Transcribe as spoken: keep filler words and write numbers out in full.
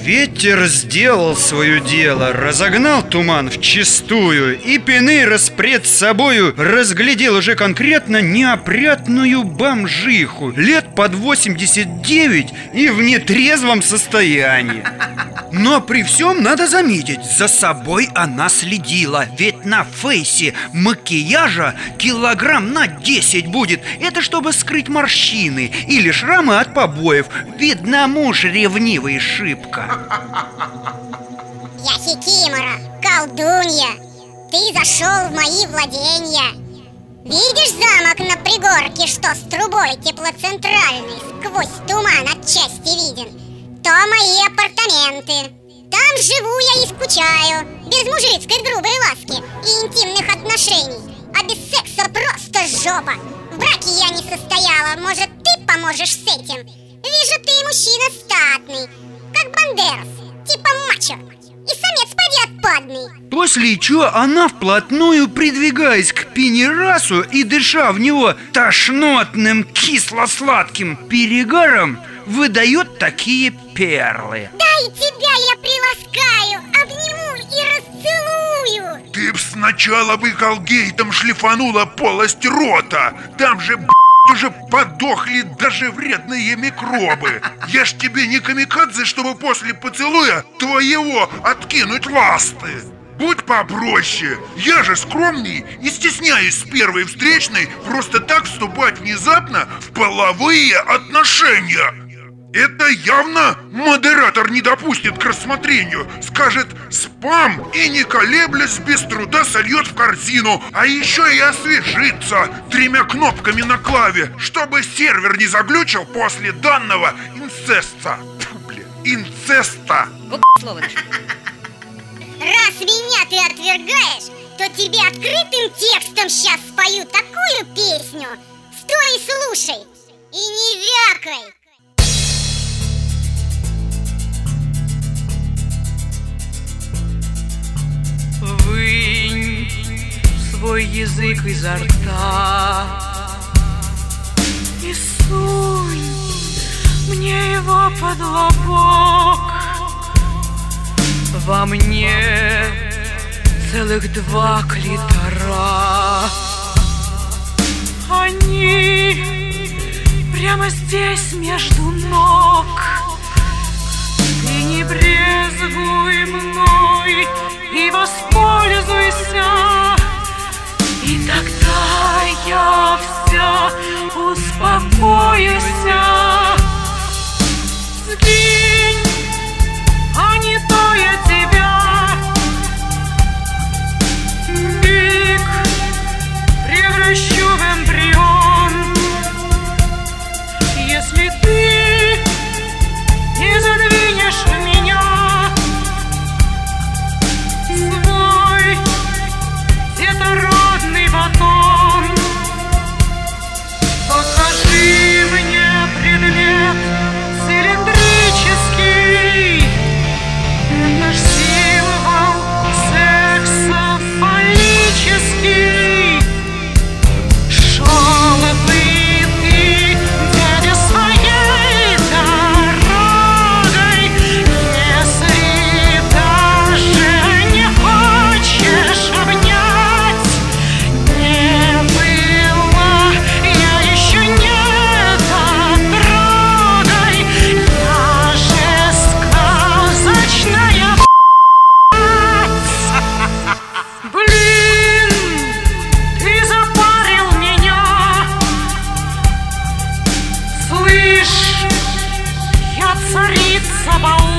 Ветер сделал свое дело, разогнал туман вчистую, и Пенейрос пред собою разглядел уже конкретно неопрятную бомжиху, лет под восемьдесят девять и в нетрезвом состоянии. Но при всем надо заметить, за собой она следила, ведь на фейсе макияжа килограмм на десять будет. Это чтобы скрыть морщины или шрамы от побоев. Видно, муж ревнивый шибко. Я Хикимора, колдунья. Ты зашел в мои владения. Видишь замок на пригорке, что с трубой теплоцентральной сквозь туман отчасти виден? То мои апартаменты. Там живу я и скучаю, без мужицкой грубой ласки и интимных отношений. А без секса просто жопа. В браке я не состояла, может, ты поможешь с этим? Вижу, ты мужчина статный, как Бандерас, типа мачо. И самец поди отпадный. После чего она вплотную, придвигаясь к Пенейросу и дыша в него тошнотным кисло-сладким перегаром, выдает такие перлы. Дай тебя я приласкаю, обниму и расцелую. Ты б сначала бы колгейтом шлифанула полость рота. Там же, б***ь, уже подохли даже вредные микробы. Я ж тебе не камикадзе, чтобы после поцелуя твоего откинуть ласты. Будь попроще. Я же скромней и стесняюсь с первой встречной просто так вступать внезапно в половые отношения. Это явно модератор не допустит к рассмотрению. Скажет спам и, не колеблясь, без труда сольет в корзину. А еще и освежится тремя кнопками на клаве, чтобы сервер не заглючил после данного инцеста. Фу, блин, инцеста. Слово. Раз меня ты отвергаешь, то тебе открытым текстом сейчас спою такую песню. Стой и слушай, и не вякай. Вынь свой язык изо рта и сунь мне его под лобок. Во мне целых два клитора. Они прямо здесь между ног. Ты не брезгуй мной и воспользуйся, и тогда я вся успокоюсь. Сгинь, а не то я тебя миг превращу в эмбрион. Если ты не задвинешь в меня свой детородный батон, покажи мне предмет цилиндрический. Это ж символ секса фаллический. Шел бы ты, дядя, своей дорогой, если даже не хочешь обнять. Не было, я еще не дотрогай. Я же сказочная б***ь. Блин, ты запарил меня. Слышь, я царица балов.